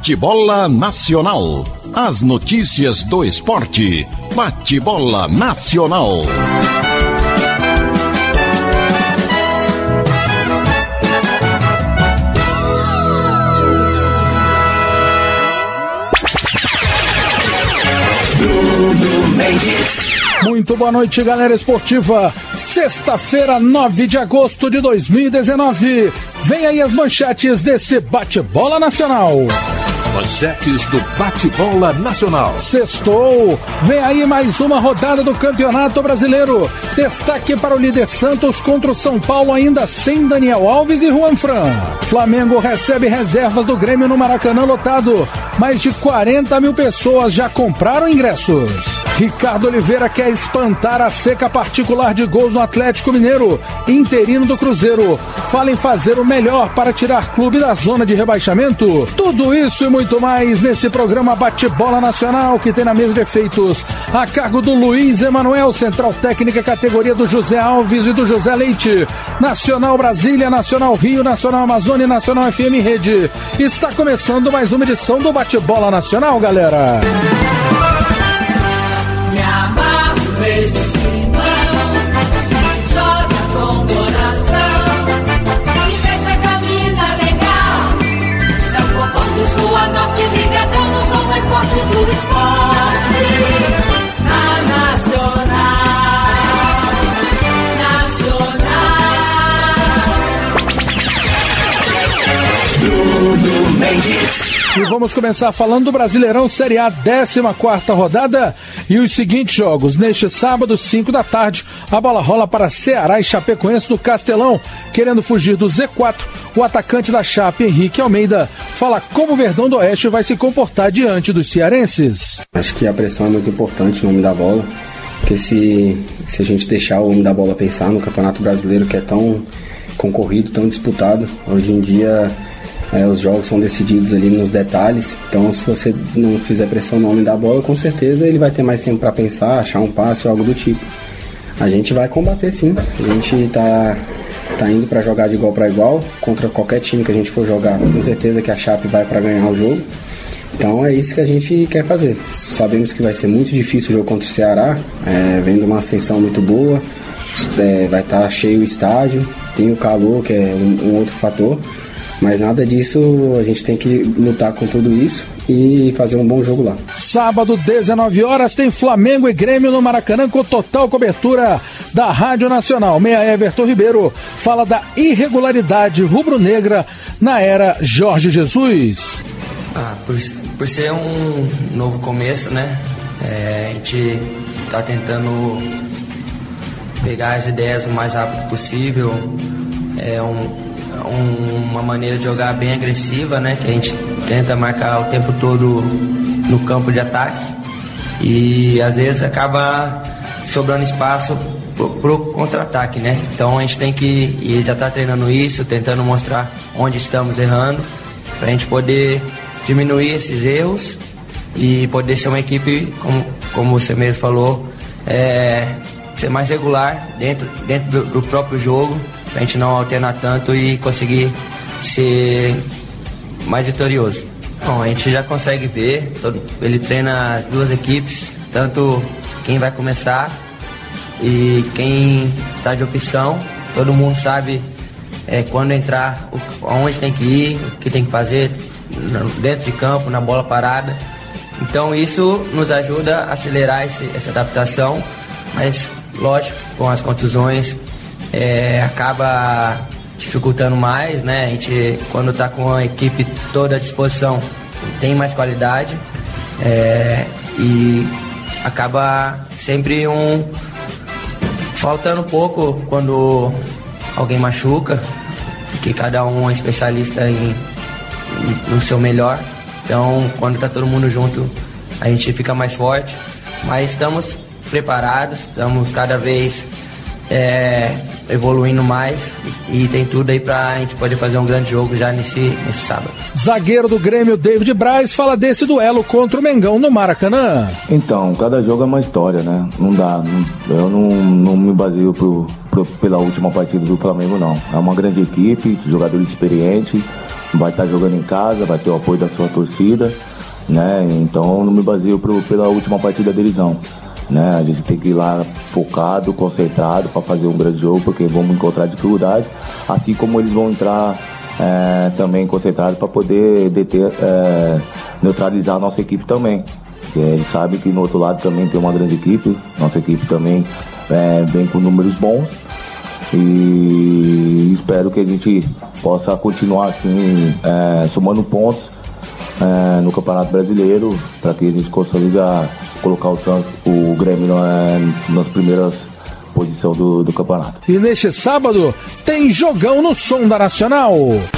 Bate-bola Nacional. As notícias do esporte. Bate-bola Nacional. Muito boa noite, galera esportiva. Sexta-feira, 9 de agosto de 2019. Vem aí as manchetes desse Bate-bola Nacional. Manchetes do Bate-bola Nacional. Sextou. Vem aí mais uma rodada do Campeonato Brasileiro. Destaque para o líder Santos contra o São Paulo, ainda sem Daniel Alves e Juan Fran. Flamengo recebe reservas do Grêmio no Maracanã lotado. Mais de 40 mil pessoas já compraram ingressos. Ricardo Oliveira quer espantar a seca particular de gols no Atlético Mineiro. Interino do Cruzeiro fala em fazer o melhor para tirar clube da zona de rebaixamento. Tudo isso e muito mais nesse programa Bate-bola Nacional, que tem na mesa de efeitos a cargo do Luiz Emanuel, central técnica categoria do José Alves e do José Leite. Nacional Brasília, Nacional Rio, Nacional Amazônia e Nacional FM Rede. Está começando mais uma edição do Bate-bola Nacional, galera. Me amarro nesse timão, joga com o coração, e veste a camisa legal. São Paulo do Sul, a Norte e Gazão, não sou mais forte do esporte. Na Nacional. Bruno Mendes. E vamos começar falando do Brasileirão Série A, 14ª rodada e os seguintes jogos. Neste sábado, 5 da tarde, a bola rola para Ceará e Chapecoense do Castelão. Querendo fugir do Z4, o atacante da Chape, Henrique Almeida, fala como o Verdão do Oeste vai se comportar diante dos cearenses. Acho que a pressão é muito importante no homem da bola, porque se a gente deixar o homem da bola pensar no Campeonato Brasileiro, que é tão concorrido, tão disputado, hoje em dia... os jogos são decididos ali nos detalhes, então se você não fizer pressão no homem da bola, com certeza ele vai ter mais tempo para pensar, achar um passe ou algo do tipo. A gente vai combater sim, a gente tá indo para jogar de igual para igual, contra qualquer time que a gente for jogar, com certeza que a Chape vai para ganhar o jogo, então é isso que a gente quer fazer. Sabemos que vai ser muito difícil o jogo contra o Ceará, vem de uma ascensão muito boa, vai estar cheio o estádio, tem o calor que é um outro fator, mas nada disso, a gente tem que lutar com tudo isso e fazer um bom jogo lá. Sábado, 19 horas, tem Flamengo e Grêmio no Maracanã com total cobertura da Rádio Nacional. Meia Everton Ribeiro fala da irregularidade rubro-negra na era Jorge Jesus. Por ser um novo começo, né? A gente está tentando pegar as ideias o mais rápido possível. Uma maneira de jogar bem agressiva, né? Que a gente tenta marcar o tempo todo no campo de ataque e às vezes acaba sobrando espaço pro contra-ataque, né? Então a gente tem que, e já tá treinando isso, tentando mostrar onde estamos errando, pra gente poder diminuir esses erros e poder ser uma equipe, como você mesmo falou, ser mais regular dentro do próprio jogo, pra gente não alternar tanto e conseguir ser mais vitorioso. Bom, a gente já consegue ver, ele treina as duas equipes, tanto quem vai começar e quem está de opção. Todo mundo sabe quando entrar, aonde tem que ir, o que tem que fazer dentro de campo, na bola parada. Então isso nos ajuda a acelerar essa adaptação, mas lógico, com as contusões acaba dificultando mais, né? A gente, quando está com a equipe toda à disposição, tem mais qualidade e acaba sempre faltando um pouco quando alguém machuca, que cada um é especialista no seu melhor. Então, quando está todo mundo junto, a gente fica mais forte, mas estamos preparados, estamos cada vez evoluindo mais e tem tudo aí pra gente poder fazer um grande jogo já nesse sábado. Zagueiro do Grêmio, David Braz, fala desse duelo contra o Mengão no Maracanã. Então, cada jogo é uma história, né? Não dá, eu não me baseio pela última partida do Flamengo, não. É uma grande equipe, jogador experiente, vai estar jogando em casa, vai ter o apoio da sua torcida, né? Então não me baseio pela última partida deles, não. Né? A gente tem que ir lá focado, concentrado para fazer um grande jogo, porque vamos encontrar dificuldade, assim como eles vão entrar também concentrados para poder neutralizar a nossa equipe também. Eles sabem que no outro lado também tem uma grande equipe, nossa equipe também vem com números bons e espero que a gente possa continuar assim, somando pontos no Campeonato Brasileiro, para que a gente consiga colocar o Grêmio nas primeiras posições do campeonato. E neste sábado tem jogão no Som da Nacional.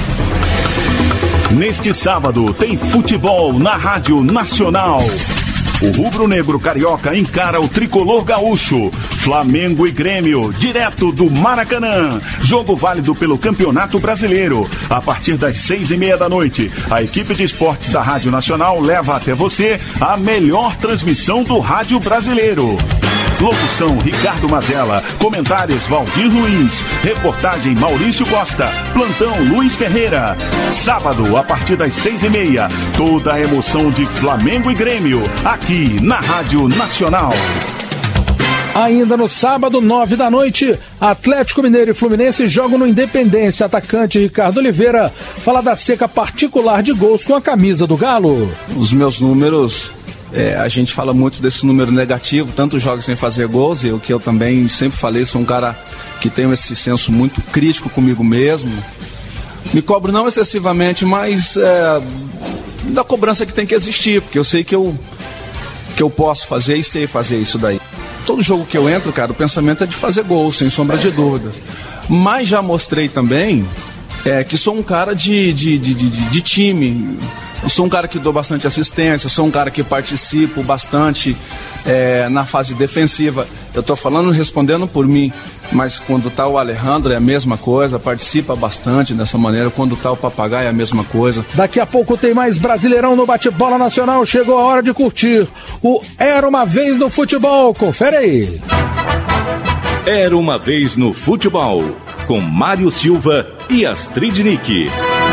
Neste sábado tem futebol na Rádio Nacional. O rubro-negro carioca encara o tricolor gaúcho, Flamengo e Grêmio, direto do Maracanã. Jogo válido pelo Campeonato Brasileiro. A partir das 6:30 da noite, a equipe de esportes da Rádio Nacional leva até você a melhor transmissão do rádio brasileiro. Locução Ricardo Mazella, comentários Valdir Luiz, reportagem Maurício Costa, plantão Luiz Ferreira. Sábado, a partir das 6:30, toda a emoção de Flamengo e Grêmio, aqui na Rádio Nacional. Ainda no sábado, 9 da noite, Atlético Mineiro e Fluminense jogam no Independência. Atacante Ricardo Oliveira fala da seca particular de gols com a camisa do Galo. Os meus números... a gente fala muito desse número negativo, tantos jogos sem fazer gols, e o que eu também sempre falei, sou um cara que tenho esse senso muito crítico comigo mesmo. Me cobro não excessivamente, mas da cobrança que tem que existir, porque eu sei que eu posso fazer e sei fazer isso daí. Todo jogo que eu entro, cara, o pensamento é de fazer gols, sem sombra de dúvidas. Mas já mostrei também que sou um cara de time. Eu sou um cara que dou bastante assistência, sou um cara que participo bastante na fase defensiva. Eu estou respondendo por mim, mas quando está o Alejandro é a mesma coisa, participa bastante dessa maneira. Quando está o Papagaio é a mesma coisa. Daqui a pouco tem mais Brasileirão no Bate-Bola Nacional. Chegou a hora de curtir o Era Uma Vez no Futebol. Confere aí. Era Uma Vez no Futebol, com Mário Silva e Astrid Nick.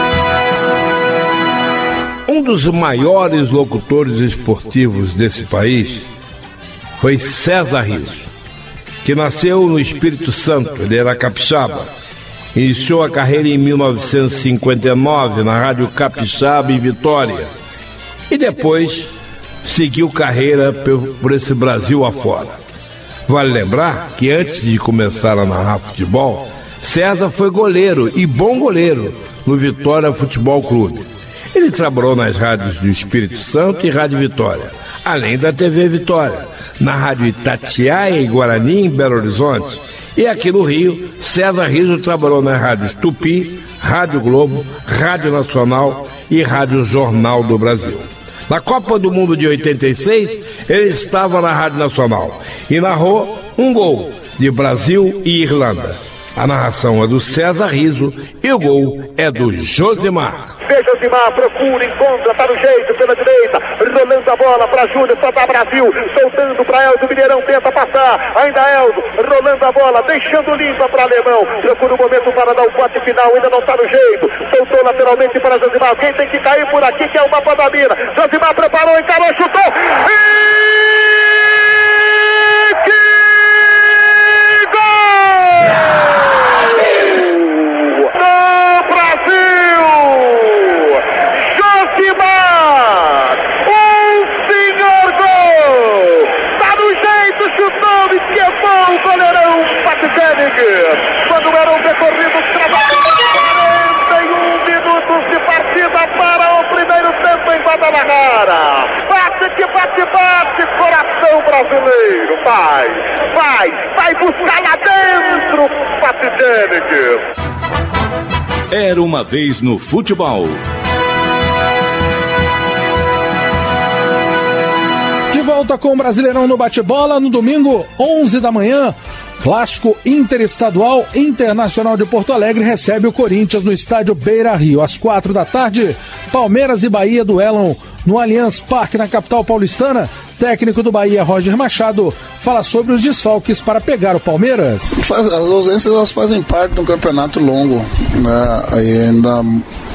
Um dos maiores locutores esportivos desse país foi César Riso, que nasceu no Espírito Santo. Ele era capixaba. Iniciou a carreira em 1959 na Rádio Capixaba em Vitória e depois seguiu carreira por esse Brasil afora. Vale lembrar que antes de começar a narrar futebol, César foi goleiro e bom goleiro no Vitória Futebol Clube. Ele trabalhou nas rádios do Espírito Santo e Rádio Vitória, além da TV Vitória, na Rádio Itatiaia e Guarani, em Belo Horizonte. E aqui no Rio, César Riso trabalhou nas rádios Tupi, Rádio Globo, Rádio Nacional e Rádio Jornal do Brasil. Na Copa do Mundo de 86, ele estava na Rádio Nacional e narrou um gol de Brasil e Irlanda. A narração é do César Riso e o gol é do Josimar. Josimar procura, encontra, tá no jeito, pela direita, rolando a bola pra Júnior, só dá Brasil, soltando pra Eldo, Mineirão tenta passar, ainda Eldo, rolando a bola, deixando limpa pra Alemão, procura o momento para dar o corte final, ainda não tá no jeito, soltou lateralmente para Josimar, quem tem que cair por aqui que é o mapa da mira, Josimar preparou, encarou, chutou, quando eram decorridos 41 minutos de partida para o primeiro tempo em Guadalajara. Bate, coração brasileiro, vai buscar lá dentro, Patigenic. Era Uma Vez no Futebol. De volta com o Brasileirão no Bate-Bola, no domingo, 11 da manhã. Clássico interestadual, Internacional de Porto Alegre recebe o Corinthians no estádio Beira-Rio. Às 4h, Palmeiras e Bahia duelam no Allianz Parque, na capital paulistana. Técnico do Bahia, Roger Machado, fala sobre os desfalques para pegar o Palmeiras. As ausências, elas fazem parte de um campeonato longo, né? Ainda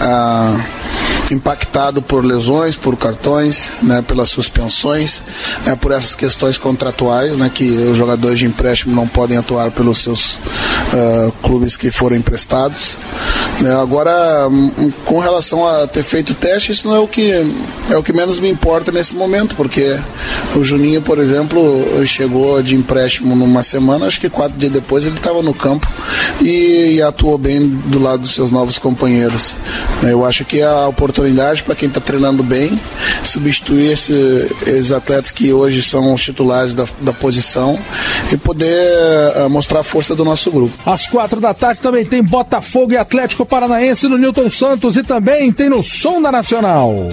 impactado por lesões, por cartões, né, pelas suspensões, né, por essas questões contratuais, né, que os jogadores de empréstimo não podem atuar pelos seus clubes que foram emprestados. Agora, com relação a ter feito teste, isso não é o que menos me importa nesse momento, porque o Juninho, por exemplo, chegou de empréstimo numa semana, acho que 4 dias depois ele estava no campo e atuou bem do lado dos seus novos companheiros. Eu acho que a oportunidade para quem está treinando bem substituir esses atletas que hoje são os titulares da posição e poder mostrar a força do nosso grupo. Às 4h também tem Botafogo e Atlético Paranaense no Newton Santos e também tem no Som da Nacional.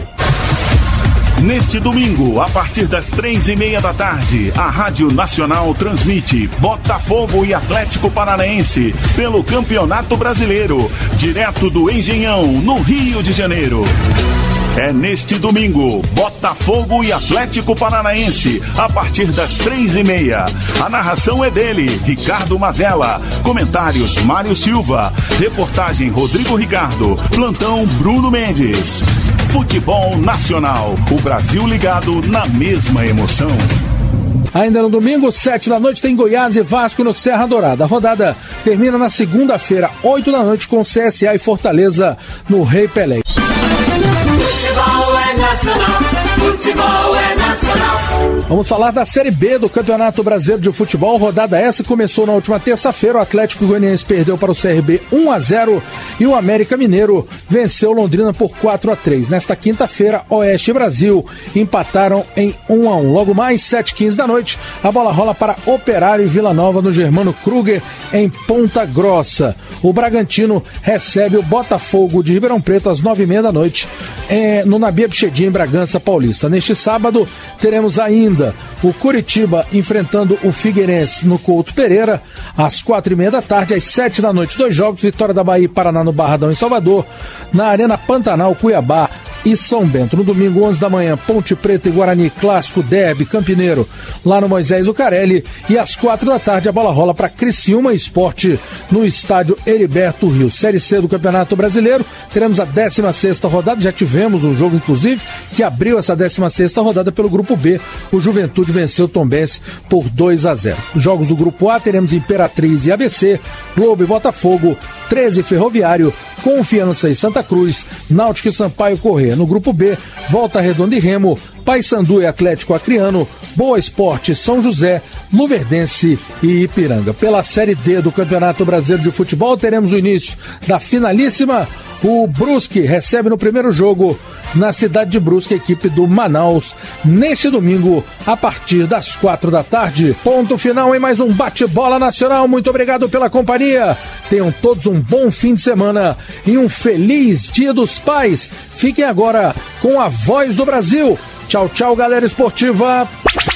Neste domingo, a partir das 3h30, a Rádio Nacional transmite Botafogo e Atlético Paranaense pelo Campeonato Brasileiro, direto do Engenhão, no Rio de Janeiro. É neste domingo, Botafogo e Atlético Paranaense, a partir das 3h30. A narração é dele, Ricardo Mazella. Comentários, Mário Silva. Reportagem, Rodrigo Ricardo. Plantão, Bruno Mendes. Futebol Nacional, o Brasil ligado na mesma emoção. Ainda no domingo, 7h, tem Goiás e Vasco no Serra Dourada. A rodada termina na segunda-feira, 8h, com CSA e Fortaleza no Rei Pelé. Futebol é nacional, futebol é nacional. Vamos falar da Série B do Campeonato Brasileiro de Futebol. Rodada essa começou na última terça-feira. O Atlético Goianiense perdeu para o CRB 1-0 e o América Mineiro venceu Londrina por 4-3. Nesta quinta-feira, Oeste e Brasil empataram em 1-1. Logo mais, 7h15, a bola rola para Operário e Vila Nova no Germano Kruger, em Ponta Grossa. O Bragantino recebe o Botafogo de Ribeirão Preto às 9h30 no Nabi Abichedin, em Bragança Paulista. Neste sábado, teremos ainda o Curitiba enfrentando o Figueirense no Couto Pereira, às 4h30, às 7h, 2 jogos, Vitória da Bahia e Paraná no Barradão, em Salvador, na Arena Pantanal, Cuiabá e São Bento. No domingo, 11h, Ponte Preta e Guarani, clássico derby Campineiro, lá no Moisés Lucarelli, e às 4h, a bola rola para Criciúma Esporte no estádio Heriberto Rio. Série C do Campeonato Brasileiro, teremos a 16ª rodada, já tivemos um jogo, inclusive, que abriu essa 16ª rodada pelo Grupo B. O Juventude venceu o Tombense por 2-0. Os jogos do Grupo A, teremos Imperatriz e ABC, Globo e Botafogo, 13 Ferroviário, Confiança e Santa Cruz, Náutico e Sampaio Corrêa. No Grupo B, Volta Redonda e Remo, Paysandu e Atlético Acreano, Boa Esporte, São José, Luverdense e Ipiranga. Pela Série D do Campeonato Brasileiro de Futebol, teremos o início da finalíssima. O Brusque recebe no primeiro jogo na cidade de Brusque a equipe do Manaus neste domingo a partir das 4h. Ponto final em mais um Bate-Bola Nacional. Muito obrigado pela companhia. Tenham todos um bom fim de semana e um feliz Dia dos Pais. Fiquem agora com a Voz do Brasil. Tchau, tchau, galera esportiva.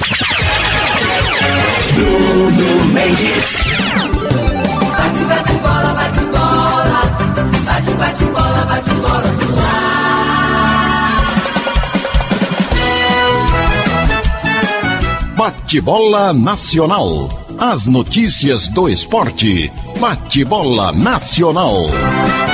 Bruno Mendes. Bate, bate, bola, bate, bola. Bate, bate, bola, bate, bola no ar. Bate-Bola Nacional. As notícias do esporte. Bate-Bola Nacional.